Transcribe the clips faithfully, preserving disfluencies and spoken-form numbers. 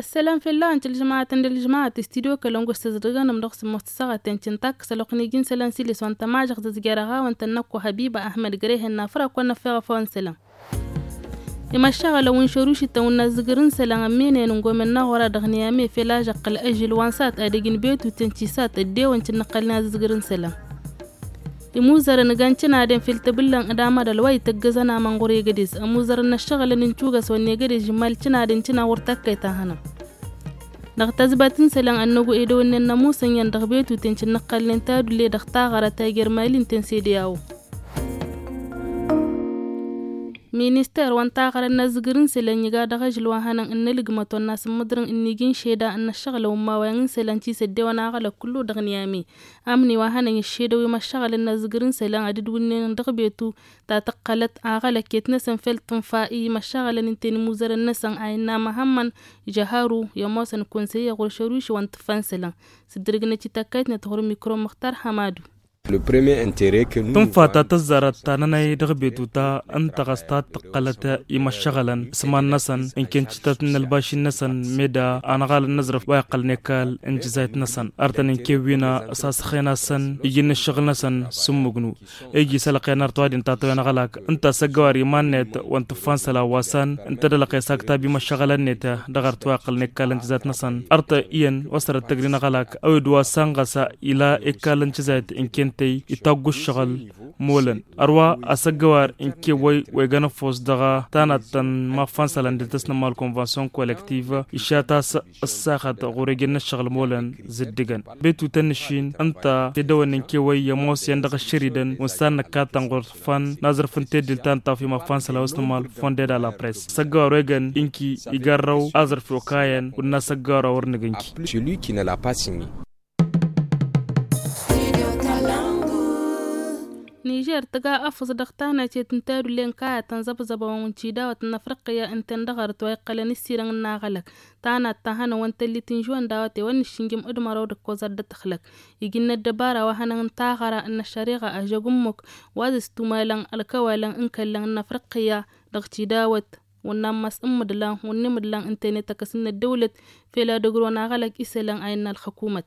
السلام في الله انت الجماعة عند الجماعة استديو كلونغو استزرقنا مدقس مستساغة تنشنتاك سلوقني جين سلام سيليس وانت ماجغ تزجارغا وانت نكو حبيبة أحمد قريه النافرة كنا فيغا فون سلام إما الشغل وين شروشي تونا زقرن سلام أميني ننقو من نغورا دغنيامي في لاجق الأجل وانسات أدقين بيت وتنشيسات الديو وانت نقلنا زقرن سلام imuzara nagancina den filtabillan adama da lawai taggazana mangore gadis amuzara na shagala nin chuga sonne gadis jimal cina den cina wartakkai ta hana daga tazbatin salan annagu edo wannan na musan yan daga betu tencin naqallin ta dulle daga ta gara ta germalin tense da yawo minister wanta gara na zigirin salan yiga daga jilwa hanan innalig maton nas mudrin innigin sheda anna shagala umma wayan salan ci sedde wana gala kullu daga niyami amni wa hanan sheda wi mashagala na zigirin salan adid wannan daga betu ta taqalat agala ketna san feltun fa'i mashagala nintin muzaran nasan ayna muhamman jaharu ya mosan kunsiya qorsharushi wanta fansalan sidirgna ci takaytna tahur mikro mukhtar hamadu Le premier intérêt que nous تنفاتا تزارت تانانا يدغبيتو تا انت غستات تقلتا يما شغلا سمان نسن ان كنت تتن الباشي نسن ميدا انا غال النزرف واقل نكال انجزايت نسن ارتن انكيوينا اساس خينا سن يجين الشغل نسن سمغنو ايجي سلقينا ارتوادين تاتوين غلاك انت سقواري مانيت وانت فانسلا واسان انت دلقي ساكتا بما شغلا نيتا دغرت واقل نكال انجزايت نسن ارتا اين وصر التقرين غلاك او دوا سانغسا الى اكال انجزايت ان كنت تي يتاغو الشغل مولن أروا أسجوار إنكي وي ويجانا فوز دغا تانا تن ما فانسالان دلتسنا مال كونفانسيون كولكتيفا إشاتا الساخة غوريجنا الشغل مولن زدقن بيتو تنشين أنت تدوان إنكي وي يموس يندغ الشريدن ونستان كاتن غرفان نظر فنتي دلتان تافي ما فانسالا وسنا مال فونديد على بريس سجوار ويجان إنكي يجارو أزر في وكاين وننا سجوار ورنغنكي celui qui ne l'a pas signé. نيجير تقا أفز دختانا تنتادو لين كاية تنزب زبا ونشيدا وتنفرقيا ان تندغر تويقل نسيرن ناغلك تانا تاهانا وانت اللي تنجوان داواتي وانشنجم ادمارو دكو زرد تخلق يجينا الدبارة وهانا انتاغرا ان الشريغة اجاقمك وادستمالان الكوالان انكالان نفرقيا دغتي داوت ونمس امدلان ونمدلان انتيني تكسن الدولة فيلا دقرو ناغلك اسلان اين الحكومة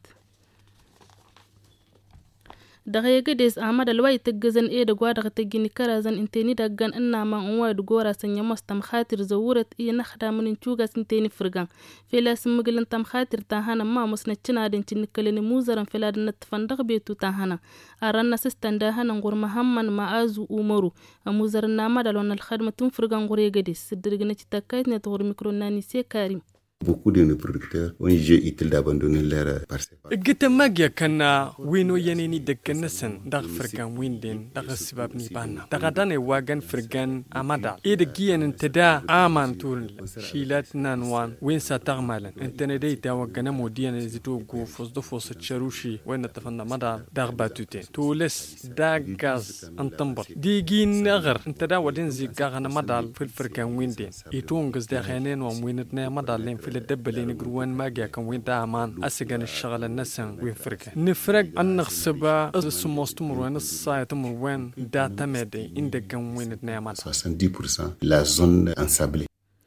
دغه گدیس احمد الوی تگزن اې د غوا دغه تګینی کرازن انتنی دغن ان ما اون د ګورا سنیا مستم خاطر زورت ای نخدا من چوغا سنتنی فرغان فیلا سمګلن تم خاطر تا هنه ما مسنچنا دن چن کلنی موزرن فیلا د نت فندغ بیتو تا هنه ارن سستند هنه غور محمد ما ازو عمرو موزرن نامه دلون الخدمه فرغان غوري گدیس درګنه چ تکایت نه تور میکرونانی سي کاریم Beaucoup de nos producteurs ont jugé utile d'abandonner leur parcelle. قلت ماجيا كنا وينو ينيني دكنسن دغ فرقان ويندين دغ السباب نيبانا دغ داني واغن فرقان امادا ايد جيان انتدا امان تول شيلات نانوان وين ساتغمالا انت ندي تا وغنا موديان زيتو غو فوزدو فوس تشروشي وين تفنا مادا دغ باتوتين تولس دغ غاز انتمبر ديجين نغر انتدا ودين زي غانا مادا في الفرقان ويندين يتونغز دخانين وموينتنا مادا لين في الدبلين جروان ماجيا كان وين دامان اسجن الشغل النسن وين فرق نفرق ان نغصبا السموستمر وين الصايت وين داتا ميدي عندك كان وين نعمل soixante-dix pour cent la zone ensablée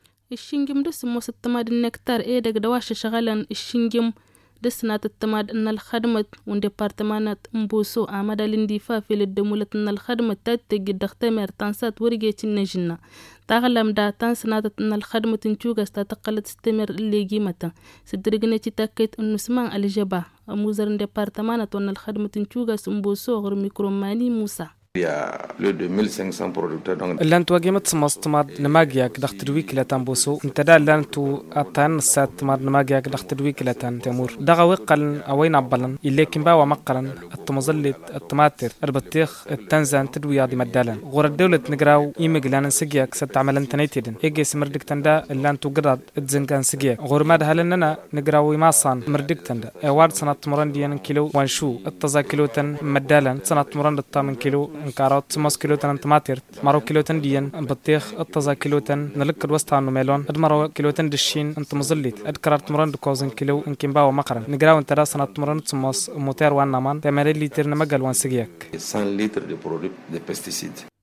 الشنجم دس مو ستماد النكتار ايه دك دواش شغلن الشنجم دسنا تتماد ان الخدمة ون ديبارتمانات مبوسو عمد الاندفاع في الدمولة ان الخدمة تاتج دختمر تنسات ورقية النجنة تغلم دا تنسنات ان الخدمة تنشوغس تتقلت استمر اللي قيمتا سدرقنا تتاكيت انو سمان الجبا موزرن ديبارتمانات وان الخدمة تنشوغس مبوسو غير ميكروماني موسى Il y a plus de mille cinq cents producteurs donc لان تو قيمت سمستماد نماجياك دخت دويك لا تنبوسو انت دا لان تو اتان سات ماد نماجياك دخت دويك لا تن تمور دغا وقل اوين عبلن اللي كن باوا مقرن التمظلت التماتر البطيخ التنزان تدوي دي مدالن غور الدوله نقراو يمغلان سجياك ست عملن تنيتيدن ايجي سمردك تندا لان تو قراد اتزنكان سجياك غور ما دهلننا نقراو ماصان مردك تندا اوارد سنه تمرن ديان كيلو وانشو التزاكيلوتن مدالن سنه تمرن الثامن كيلو كاروت سمس كيلوتن تماتر مارو كيلوتن ديان بطيخ التزا كيلوتن نلك الوسطان ميلون ادمرو كيلوتن دشين انت مزليت ادكررت مرن دكوزن كيلو انكم باو مقرن نغراو انت راسنا تمرن سمس موتير وان نمان تمر لتر نمغل وان سغياك cent litres de produits de pesticides.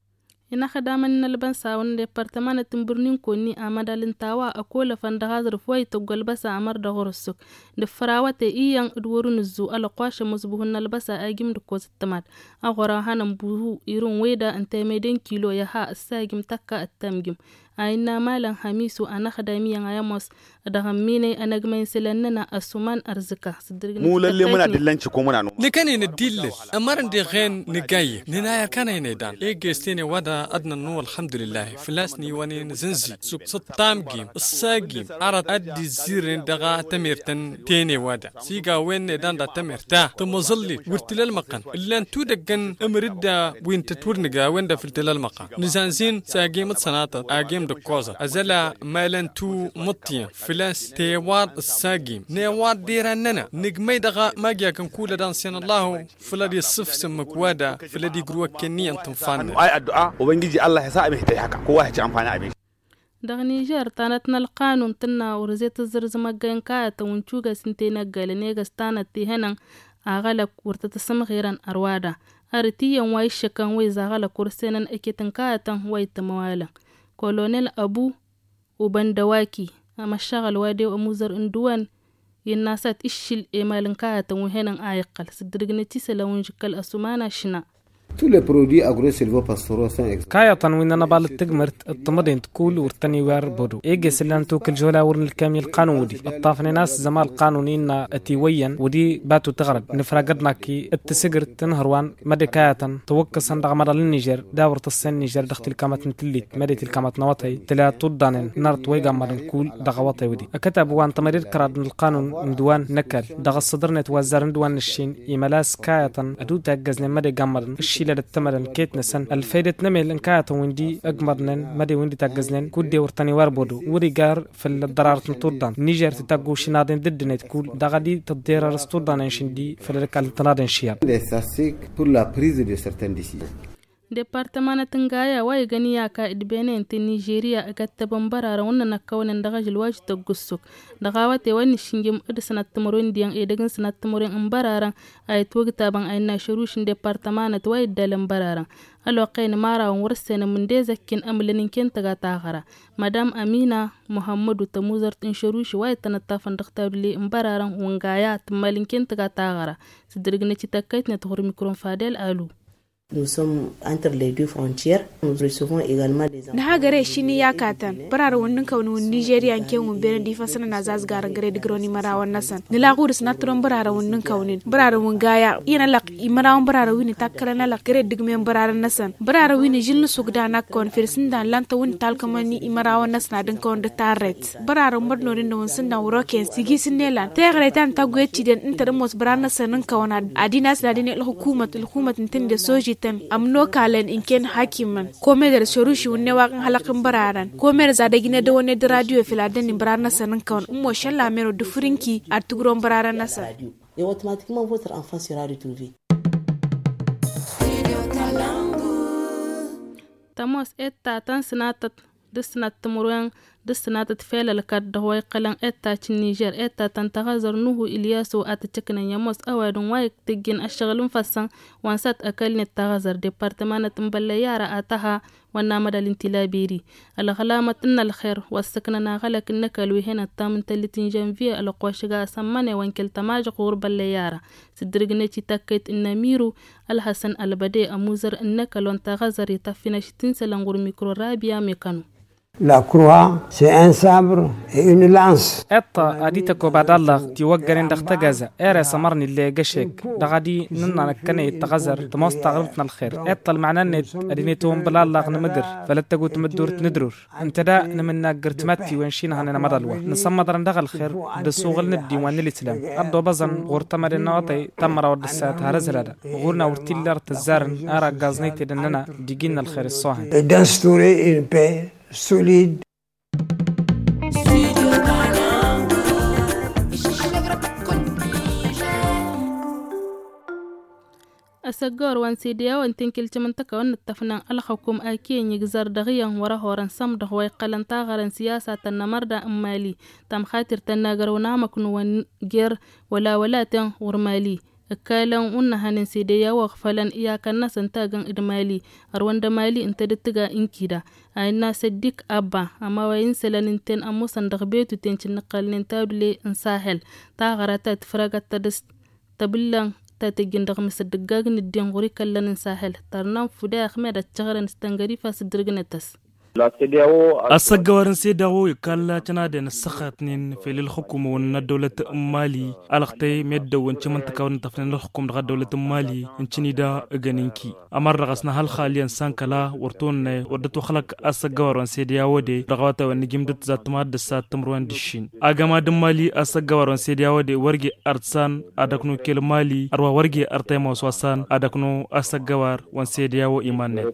ina khadaman nalban sawun departamana timburnin konni a madalin tawa a kola fanda hazar foi to golbasa amar da horsuk da farawate iyan udworun zu ala kwashe musbuhun nalbasa agim da kostamat a gora hanan buhu irin weda antemeden kilo ya ha asagim takka attamgim aina malan hamisu ana khadamiyan ayamos da hammine anagmen silannana asuman arzika mu lalle muna dillanci ko muna no ne kane ne dille amaran de gen ne gaye ne na ya kana ne dan e gestene wada adna no alhamdulillah flasni wani zinzi sub sattamgi sagi arat addi zirin daga tamirtan tene wada siga wenne dan da tamirta to muzalli wurtilal maqan illan tudagan amrida win tatwurniga wenda filtilal maqan nizanzin sagi mat sanata agim da koza azala malan tu mutiya flas tewad sagi ne wad diranana nigmay daga magiya kan kula dan san Allah fuladi sifsim makwada fuladi gruwa kenni antum fan ai addu'a ubangiji Allah ya sa abin ta haka kowa ya ci amfani abin daga Niger tanatna alqanun tanna urzet zirzama gan kaya ta wuncuga sintena galene ga stana tihanan agala kurta tasam ghiran arwada artiyan wai shakan wai zagala kursenan aketan kaya tan wai tamawala colonel abu uban dawaki ama shagal wade amuzar induwan yinnasat ishil emalin kaya tan wuhenan ayqal sidirgnati salawun jikal asumana shina tous les produits agro-silvopastoraux sont كايا تنوين أنا بالتجمرت الطمدين تقول ورتني وار بدو إيجي سلان توكل جولا ورن الكامل قانوني الطافن ناس زمان قانونيين أتيويا ودي باتو تغرد نفرقدنا كي التسجر تنهروان مدى كايا توكس عند غمر النيجر داورة السن نيجر دخت الكامات نتليت مدى الكامات نواتي تلا تودان نارت ويجا مر نقول دغواتي ودي أكتب وان تمرير كراد من القانون ندوان نكل دغ الصدر نتوزر ندوان الشين إملاس كايا أدو تجزن مدى جمر شيل التمرن كيت نسن الفائدة نمل إنكات وندي أجمرنن مدي وندي تجزنن كودي ورتني واربودو وريجار في الضرارة نطردان نيجر تتجو شنادن ضدنا تقول دغدي تدير رستردان إنشندي في الركال تنادن شيار. pour la prise de certaines décisions. departamana tangaya way ganiya ka idbenen te Nigeria agatta bambarara wannan nakawnen daga jilwaji ta gussuk daga wate wani shingim id sanat tumurin diyan e daga sanat tumurin ambararan ay togta ban ay na shurushin departamana to way dalan bararan alo qayn mara wursena mun de zakkin amlinin ken taga taghara madam amina muhammadu tamuzar tin shurushi way tanatafan dakhtawli ambararan wangaya tmalin ken taga taghara sidirgna ci takait na tuhur mikron fadel alu. Nous sommes entre les deux frontières. Nous recevons également des enfants. Nahagare shini yakatan. Barar wannan kaunu Nigeria nke mun bere di fasana na zasgar gare de groni marawan nasan. Nila guris na tron barar wannan kaunin. Barar mun gaya ina lak imarawan barar wini takkala na lak gare digmen barar nasan. Barar wini jilnu sugda na konfersin dan lanta wini talkamani imarawan nasna din kon de tarret. Barar modno din don sun dan roken sigi sinelan. Tegre tan tagweci den inter mos barar nasan kawana adinas da din el hukumat el hukumat tin de soji amno kalen inken hakiman kome der shorushi wonne wakan halakin bararan kome der zadagine da wonne radio filaden ni barana sanan kan ummo shalla mero du furinki atugron bararan nasa et automatiquement votre enfant sera retrouvé. Tamos etta tan sinatat دسنات تمرين دسنات تفعل الكاد هواي قلن إتا تنيجر إتا تنتغزر نوه إلياسو أتتكنا يموس أوادون وايك تجين الشغل مفسن وانسات أكلن التغزر ديبارتمانة مبليارة أتها والنامد الانتلابيري الغلامة إن الخير والسكننا غلق النكال وهنا التامن تلتين جنفية القواشقاء سماني وانكل تماجق غرب الليارة سدرقنيتي تاكيت إن ميرو الحسن البدي أموزر النكال وانتغزر يتفين شتين سلنغور ميكرو رابيا ميكانو. La croix, c'est un sabre et une lance. إتا أديتك وبعد الله توجرين دخت جزء إير سمرني اللي جشك دغدي ننا كنا يتغزر تماس تغربنا الخير إتا المعنى إن أدينيتهم بلا الله نمدر فلا تقول تمدور ندرور أنت دا نمنا قرت ماتي وينشينا هنا مدلوا نصمد درن دغ الخير دسوغل ندي وان الإسلام أدو بزن ورتمر النواطي تمر ودسات هرزل هذا غورنا ورتيلر تزارن أرى جازنيتي دننا ديجينا الخير الصاهن. D'instaurer une paix solide. أسجار وان سيديا وان تنكل تمنتك وان التفنان الحكوم أكين يجزر دغيا ورهورا صمد ويقلن تاغرا سياسة النمرد أمالي تم خاطر تناغر ونعمك وان جير ولا ولا تن ورمالي kalan unna hanin sai da yawa falan iyakan nasan tagan idmali arwan da mali inta dittiga inkida ayna saddik abba amma wayin selanin ten amusan da betu tencin naqalnin tabule in sahel ta garata tfraga tadis tabillan ta tegin da misal digagni din guri kallanin sahel tarnan fuda ahmed at-tagran stangari fas dirgnatas الصقوارن سيداو يكالا تنادين السخاتنين في الحكومة ون دولة مالي ألقتي مدو ونش منطقة ونتفنين الحكومة دغا دولة مالي انشني دا اغانينكي أمر رغسنا هل خاليا سانكلا ورطون ودتو خلق الصقوارن سيداو دي رغواتا ونجيم دت ذات ماد دسات تمروان دشين أغاما دم مالي الصقوارن سيداو دي ورغي أرسان أدكنو كيل مالي أروا ورغي أرتيما وسواسان أدكنو الصقوار ون سيداو إيمانات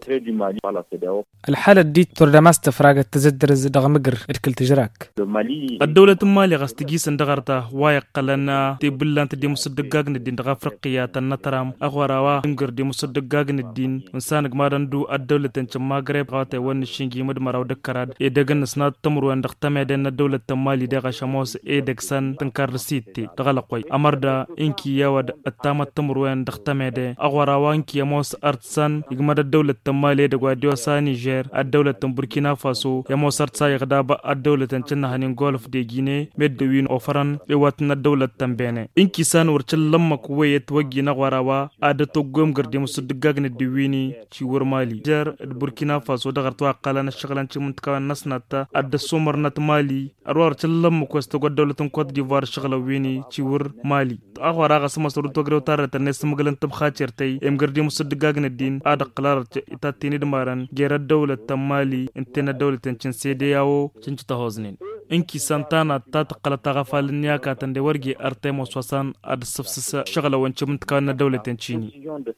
الحالة دي دماس تفراغ تزدر زدغ مقر اركل تجراك الدولة المالية غستجي سندغرتا وايق قلنا تبلان تدي مصدقاق ندين دغا فرقية تنطرام اغوارا مقر دي مصدقاق ندين ونسانق مادن دو الدولة تنشما غريب غاوتا وان الشنجي مدمراو دكاراد ايدغن نسنات تمرو ان دختمي دين الدولة المالية دغا شموس ايدغسان تنكار رسيتي دغالقوي امردا انكي يواد التامة تمرو ان دختمي دي اغوارا وانكي يموس ارتسان يغمد الدولة المالية دغوا ديوسا نيجير الدولة Burkina Faso ya mosar sa ya gada ba a daulatan cin hanin golf da Gine Medwin ofaran ewat na daulatan Benin in kisan warcin lamma kuwa ya twagi na gwarawa a da to gom garde musu digag ne diwini ciwar Mali jar Burkina Faso da gartwa qala na shagalanci muntaka nasnata adda somar nat Mali arwar cin lamma ko sta daulatan Cote d'Ivoire shagala wini ciwar Mali a gwara ga sama suru to garo tarata ne smagalan tab khacer tay em garde musu digag ne din ada qalar ita tini damaran gera daulatan Mali intena dawlatan cin sai da yawo cin ta hoznin inki santana ta taqala ta gafalin ya ka tande warge artemo sosan ad safsisa shagala wanci mutaka na dawlatan cini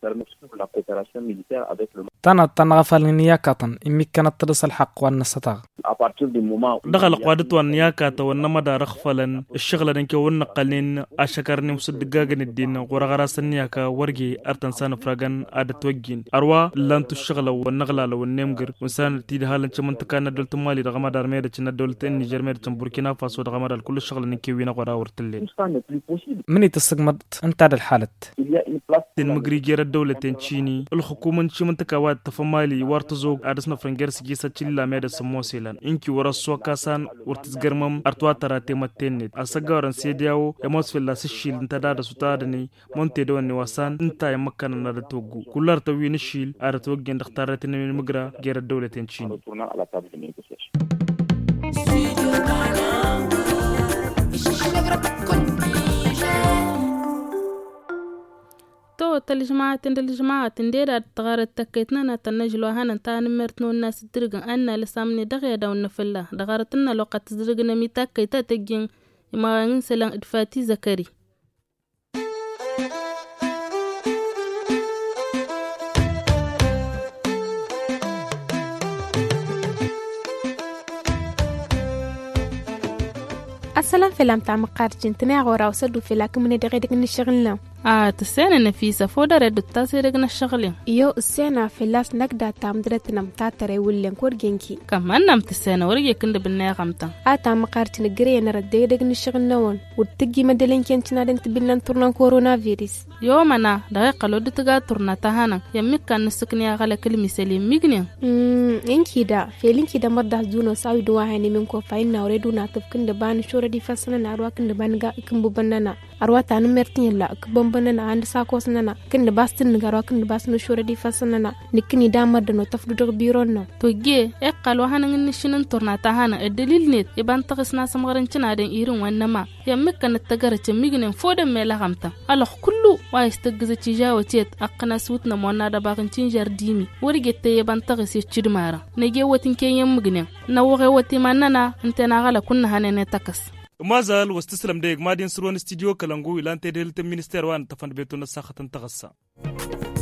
tana tana gafalin ya ka tan immi kanat tadus alhaq wa nasata دخل قادت والنياكات والنمدا رخفلا الشغلة دنك ونقلين أشكرني مصدقاقن الدين ورغراس النياكا ورقي أرتنسان فراغان عادة توجين أروا لانتو الشغلة والنغلة والنمجر وإنسان تيدها لنش منتكا ندولة مالي رغما دار ميدة ندولة النيجر ميدة بوركينا فاسو رغما دار كل الشغلة نكيوين غرا ورتلين مني تستقمت انت هذا الحالة المغري جير الدولة تنشيني الحكومة نشي منتكا واد تفمالي وارتزوق عادسنا فرنجر سجيسة تشيلا ميدة سموسيلا inki wara sokasan urtisgarmam artwa tarate matenne asagaran sediawo emos filla sishil ntada da sutada ni monte do ni wasan nta ya makana na da togu kullar ta wini shil ara to gen daktarate ni migra gera dawlatin chin تو تلجماعة تلجماعة تندير تغار التكيتنا تنجلو هانا تان مرتنو الناس درجن أنا لسامني دغيا دون نفلا دغارتنا لو قد تدرجنا ميتاكي تاتجين ما ننسلان إدفاتي زكري السلام فيلم تاع مقارجين تناغ ورا وسدو في لكن من دغيدك نشغلنا آه تسينا نفيسة فودا ردو تاسيرقنا الشغلين يو السينا في اللاس نقدا تام درتنا متاتري ولين كورجينكي كمان نام تسينا ورقي كند بالنيا غمتا آه تام مقارجين قرية نردي دق نشغلنا وون ورتقي مدلين كنتنا دنت بلان تورنا كورونا فيروس يومنا دقيقة لو دتقا تورنا تهانا يميك كان نسكني على كلمة سليم ميقنين امم انكي دا فيلينكي دا مرده زونو ساوي دواهاني منكو فاينا وريدونا تفكن دبان شورة دي فاسنا أرواكن دبان كمبو بنانا أرواتا نمرتين لا كبن بنانا عند ساكوس نانا كن باستن نغاروا كن باستن شورة دي فاسنا نكني دامر دنو تفدو دغ بيرونا توجي اقال وهانا نشنن تورنا تهانا الدليل نيت يبان تغسنا سمغرنچنا دين ايرون وانما يمك كانت تغرچ ميغنن فودن ميلا غمتا الله كله وايستغز تيجاو تيت اقنا سوتنا مونا دباغنچين جارديمي وريغت يبان تغسي تشدمارا نجي وتين كين يمغنن نوغي وتي ماننا انتنا غلا كنا هانن تكس ما زال واستسلم ديك مادين سرون استديو كلانغو إلى أن تدل المينستير وان تفن بيتنا ساخة تغسى